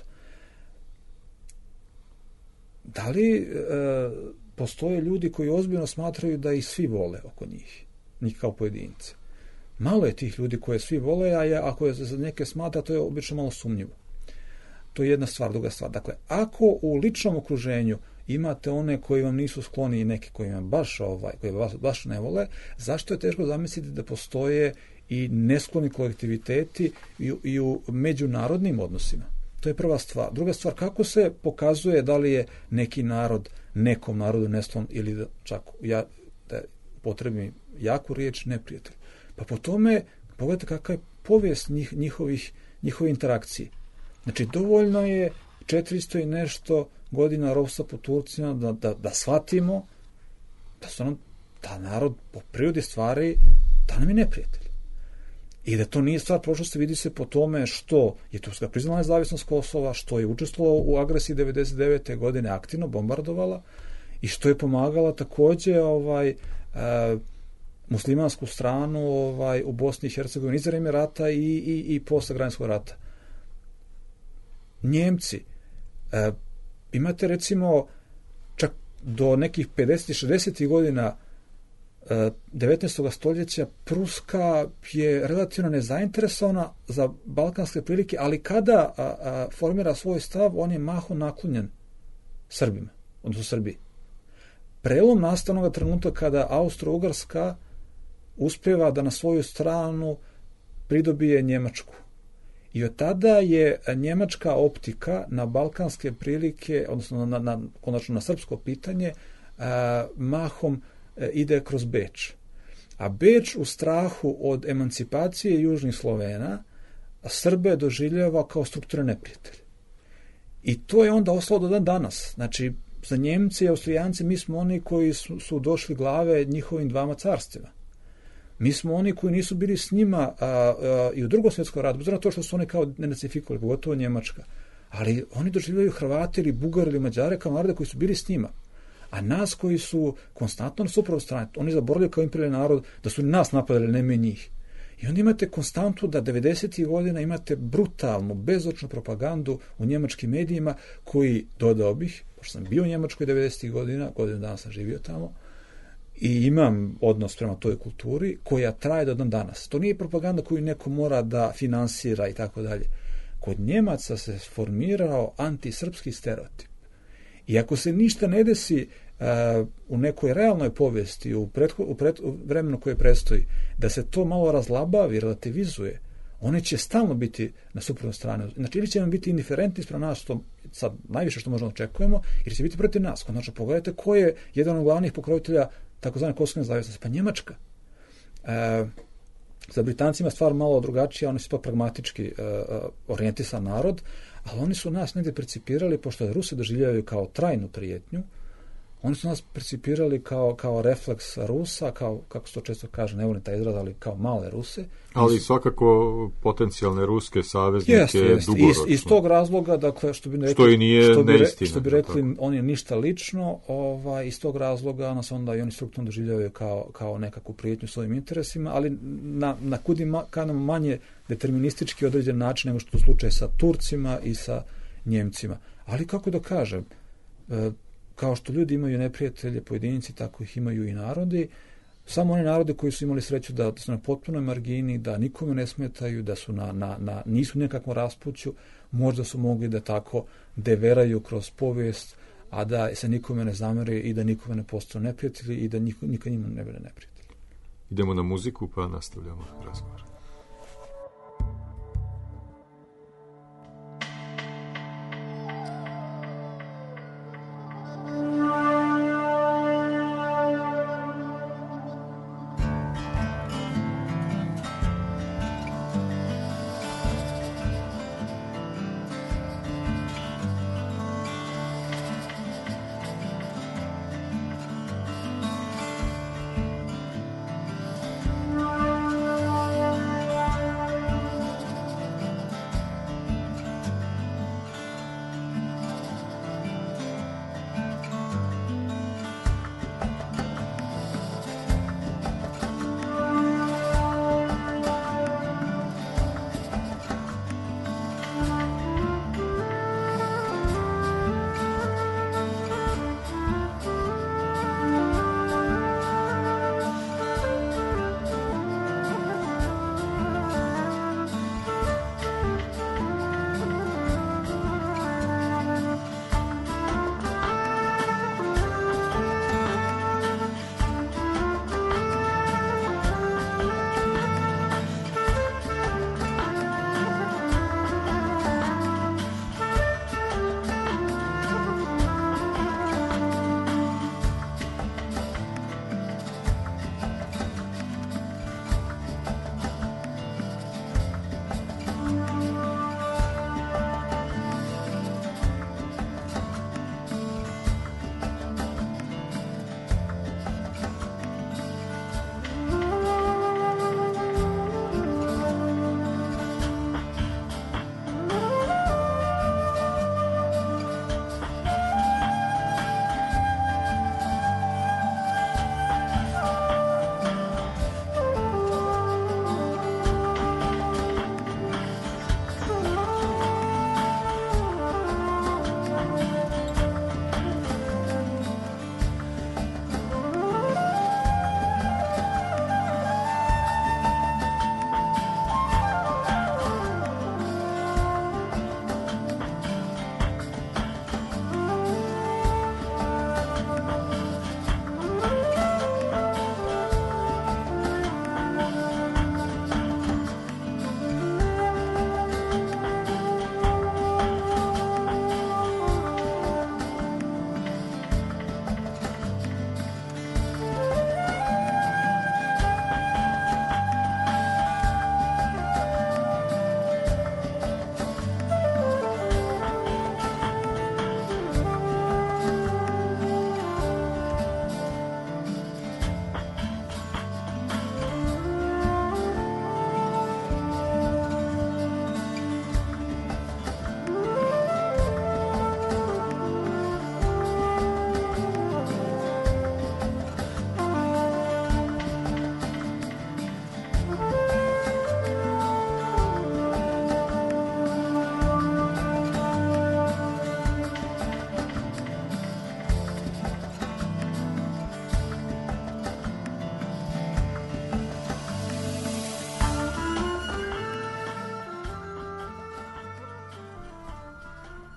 Da li e, postoje ljudi koji ozbiljno smatraju da ih svi vole oko njih, njih kao pojedince? Malo je tih ljudi koje svi vole, a je, ako je za neke smatra, to je obično malo sumnjivo. To je jedna stvar, druga stvar. Dakle, ako u ličnom okruženju imate one koji vam nisu skloni i neki koji vam baš, ovaj, koji vas baš ne vole, zašto je teško zamisliti da postoje i neskloni kolektiviteti i, i u međunarodnim odnosima? To je prva stvar. Druga stvar, kako se pokazuje da li je neki narod nekom narodu nesklon ili da, čak ja da upotrebim jaku riječ, neprijatelj. Pa po tome, pogledajte kakva je povijest njih, njihovih, njihove interakcije. Znači, dovoljno je četiristo i nešto godina ropstva po Turcima da, da, da shvatimo da su nam, da narod po prirodi stvari, da nam je neprijatelj. I da to nije stvar prošlosti, vidi se po tome što je Turska priznala nezavisnost Kosova, što je učestvovala u agresiji devedeset devete godine, aktivno bombardovala i što je pomagala takođe ovaj, e, muslimansku stranu ovaj, u Bosni i Hercegovini iza vreme rata i, i, i posle Građanskog rata. Njemci, e, imate recimo čak do nekih pedeset šezdeset godina devetnaestog stoljeća Pruska je relativno nezainteresovana za balkanske prilike, ali kada a, a, formira svoj stav, on je mahom naklonjen Srbima, odnosno Srbiji. Prelom nastanog trenutka kada Austro-Ugarska uspeva da na svoju stranu pridobije Njemačku. I od tada je njemačka optika na balkanske prilike, odnosno na, na, konačno na srpsko pitanje, a, mahom ide kroz Beč. A Beč u strahu od emancipacije južnih Slovena Srbe doživljava kao strukturne neprijatelje. I to je onda ostalo do dan danas. Znači, za Njemce i Austrijanci mi smo oni koji su, su došli glave njihovim dvama carstvima. Mi smo oni koji nisu bili s njima a, a, i u drugom svjetskom ratu, bez to što su oni kao nenacifikovali, pogotovo Njemačka. Ali oni doživljaju Hrvati ili Bugari ili Mađare kao narode koji su bili s njima. A nas koji su konstantno na suprotnoj strani, oni zaboravljaju kao imperijalni narod da su nas napadali, ne mi njih. I onda imate konstantu da devedesetih godina imate brutalnu, bezočnu propagandu u njemačkim medijima koji, dodao bih, pošto sam bio u Njemačkoj devedesetih godina, godinu dana sam živio tamo, i imam odnos prema toj kulturi koja traje do dan danas. To nije propaganda koju neko mora da finansira i tako dalje. Kod Njemaca se formirao antisrpski stereotip. I ako se ništa ne desi uh, u nekoj realnoj povijesti, u, pretho, u, pret, u vremenu koje predstoji, da se to malo razlabavi, relativizuje, one će stalno biti na suprotnoj strani. Znači, ili će nam biti indiferentni sprem nas, što sad najviše što možemo očekujemo, ili će biti protiv nas. Znači, pogledajte ko je jedan od glavnih pokrovitelja takozvane kosovske nezavisnosti, pa Njemačka. Uh, za Britancima stvar malo drugačija, oni su ipak pragmatički uh, orijentisan narod, ali oni su nas negdje percipirali, pošto je Rusi doživljavaju kao trajnu prijetnju, oni su nas percipirali kao, kao refleks Rusa, kao, kako se to često kaže, ne volim taj izraz, ali kao male Ruse. Ali svakako potencijalne ruske saveznike jest, jest. dugoročno. Iz, iz tog razloga, dakle, što bi, rekli, što i nije što bi, neistina. Što bi rekli, tako. On je ništa lično, ovaj, iz tog razloga nas onda i oni strukturno doživljavaju kao, kao nekakvu prijetnju svojim interesima, ali na, na kudi ma, kada manje deterministički određen način nego što je slučaj sa Turcima i sa Njemcima. Ali kako da kažem, e, kao što ljudi imaju neprijatelje pojedinci, tako ih imaju i narodi. Samo oni narodi koji su imali sreću da su na potpunoj margini, da nikome ne smetaju, da su na, na, na nisu nekakvom raspuću, možda su mogli da tako deveraju kroz povijest, a da se nikome ne zamere i da nikome ne postanu neprijatelji i da niko, niko njima ne bude neprijatelji. Idemo na muziku pa nastavljamo razgovor. Thank you.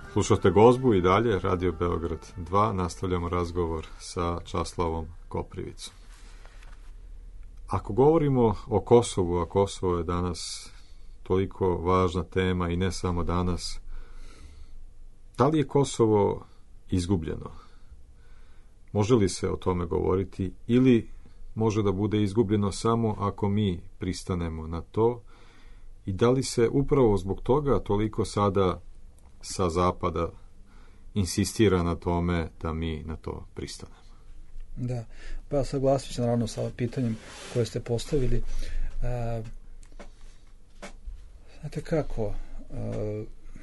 Slušate Gozbu i dalje, Radio Beograd dva, nastavljamo razgovor sa Časlavom Koprivicom. Ako govorimo o Kosovu, a Kosovo je danas toliko važna tema i ne samo danas, da li je Kosovo izgubljeno? Može li se o tome govoriti ili može da bude izgubljeno samo ako mi pristanemo na to i da li se upravo zbog toga toliko sada sa zapada insistira na tome da mi na to pristanemo? Da, pa saglasit ću naravno sa pitanjem koje ste postavili. E, znate kako, e,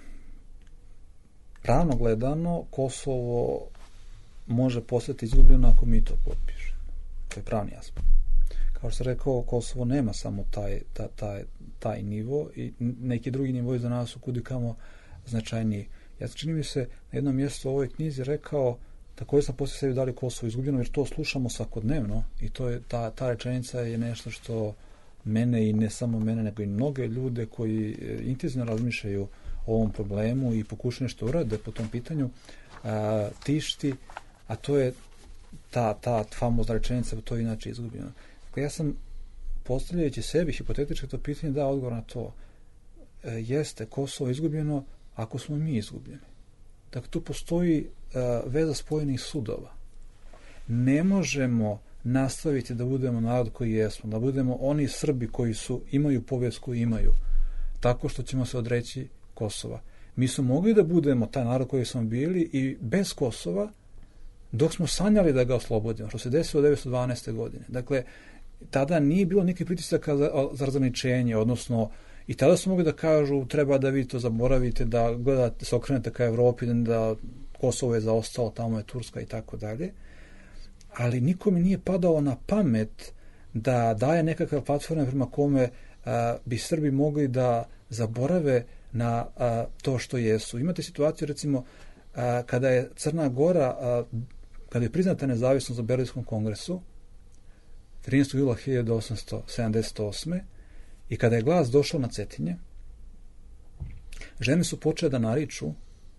pravno gledano Kosovo može postati izgubljeno ako mi to potpišemo. To je pravni aspekt. Kao što sam rekao, Kosovo nema samo taj, taj, taj, taj nivo i neki drugi nivo za nas su kudikamo značajniji. Ja čini mi se na jednom mjestu u ovoj knjizi rekao, također sam poslije sebi da li Kosovo izgubljeno, jer to slušamo svakodnevno i to je, ta, ta rečenica je nešto što mene i ne samo mene, nego i mnoge ljude koji intenzivno razmišljaju o ovom problemu i pokušaju nešto urade po tom pitanju, a, tišti, a to je ta, ta famozna rečenica, to je inače izgubljeno. Dakle, ja sam postavljajući sebi hipotetički to pitanje da odgovor na to e, jeste Kosovo izgubljeno ako smo mi izgubljeni. Dakle, tu postoji uh, veza spojenih sudova. Ne možemo nastaviti da budemo narod koji jesmo, da budemo oni Srbi koji su imaju povijest koju imaju, tako što ćemo se odreći Kosova. Mi smo mogli da budemo taj narod koji smo bili i bez Kosova, dok smo sanjali da ga oslobodimo, što se desilo devetsto dvanaeste. godine. Dakle, tada nije bilo nikakvih pritisaka za, za razgraničenje, odnosno i tada su mogli da kažu treba da vi to zaboravite, da gledate, se okrenete ka Evropi, da Kosovo je zaostalo, tamo je Turska i tako dalje. Ali nikome nije padalo na pamet da daje nekakav platform prema kome a, bi Srbi mogli da zaborave na a, to što jesu. Imate situaciju, recimo, a, kada je Crna Gora, a, kada je priznata nezavisnost za Berlinskom kongresu, trinaestog jula hiljadu osamsto sedamdeset osme. I kada je glas došao na Cetinje, žene su počele da nariču,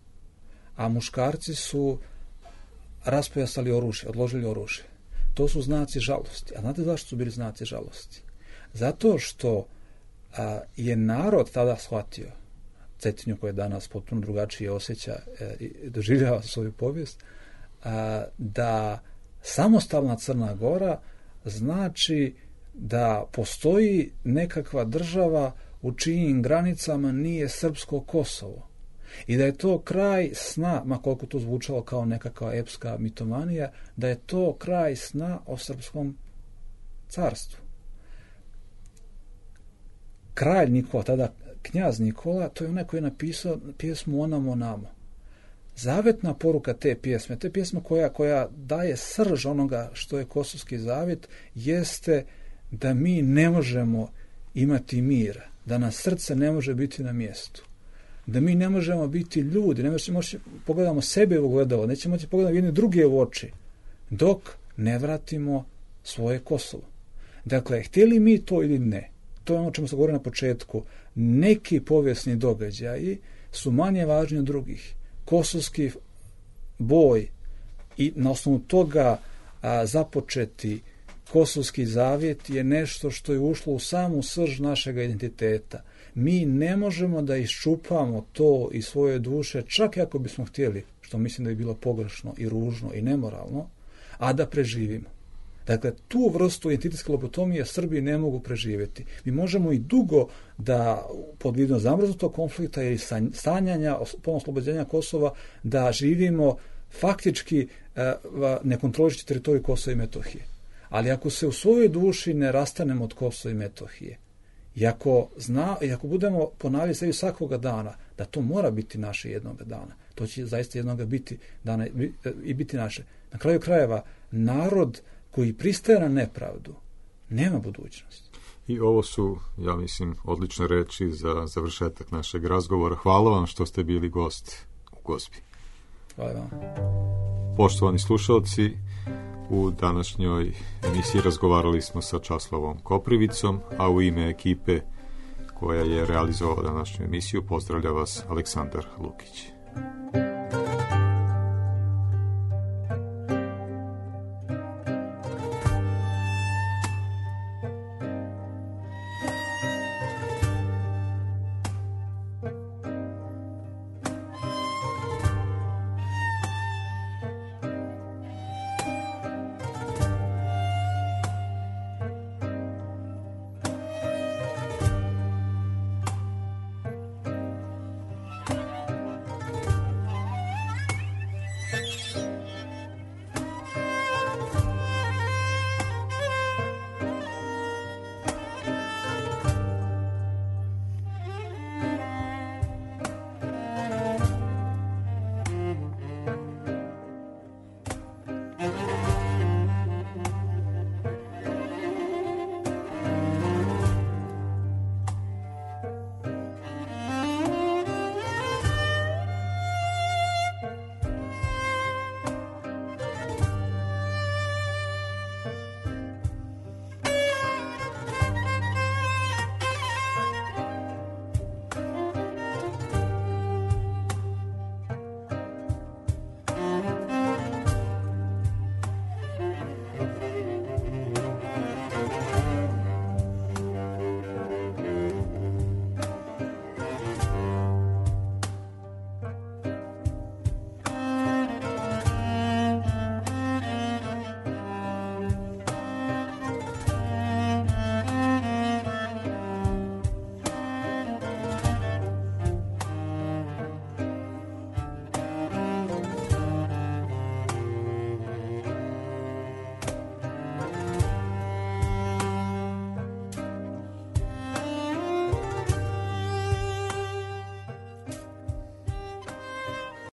a muškarci su raspojasali oružje, odložili oružje. To su znaci žalosti. A znate zašto su bili znaci žalosti? Zato što a, je narod tada shvatio, Cetinju koje danas potpuno drugačije osjeća e, i doživljava svoju povijest, a, da samostalna Crna Gora znači da postoji nekakva država u čijim granicama nije srpsko Kosovo. I da je to kraj sna, ma koliko to zvučalo kao nekakva epska mitomanija, da je to kraj sna o srpskom carstvu. Kralj Nikola, tada knjaz Nikola, to je onaj koji je napisao pjesmu Onamo Namo. Zavetna poruka te pjesme, te pjesme koja, koja daje srž onoga što je kosovski zavet, jeste da mi ne možemo imati mira, da nam srce ne može biti na mjestu, da mi ne možemo biti ljudi, ne možemo pogledamo sebe u ogledalo, nećemo moći pogledati jedne druge u oči, dok ne vratimo svoje Kosovo. Dakle, htjeli mi to ili ne, to je ono o čemu se govori na početku, neki povijesni događaji su manje važni od drugih. Kosovski boj i na osnovu toga a, započeti Kosovski zavjet je nešto što je ušlo u samu srž našeg identiteta. Mi ne možemo da iščupamo to iz svoje duše, čak i ako bismo htjeli, što mislim da je bilo pogrešno i ružno i nemoralno, a da preživimo. Dakle, tu vrstu identitetske lobotomije Srbi ne mogu preživjeti. Mi možemo i dugo da, pod vidom zamrznutog konflikta ili sanjanja, ponovno oslobođenja Kosova, da živimo faktički eh, nekontrolišći teritoriju Kosova i Metohije. Ali ako se u svojoj duši ne rastanemo od Kosova i Metohije, i ako, zna, i ako budemo ponavljati sebi svakoga dana da to mora biti naše jednoga dana, to će zaista jednoga biti dana i biti naše. Na kraju krajeva, narod koji pristaje na nepravdu nema budućnost. I ovo su, ja mislim, odlične reči za završetak našeg razgovora. Hvala vam što ste bili gost u Gozbi. Hvala vam. Poštovani slušalci, u današnjoj emisiji razgovarali smo sa Časlavom Koprivicom, a u ime ekipe koja je realizovala današnju emisiju pozdravlja vas Aleksandar Lukić. Dekar.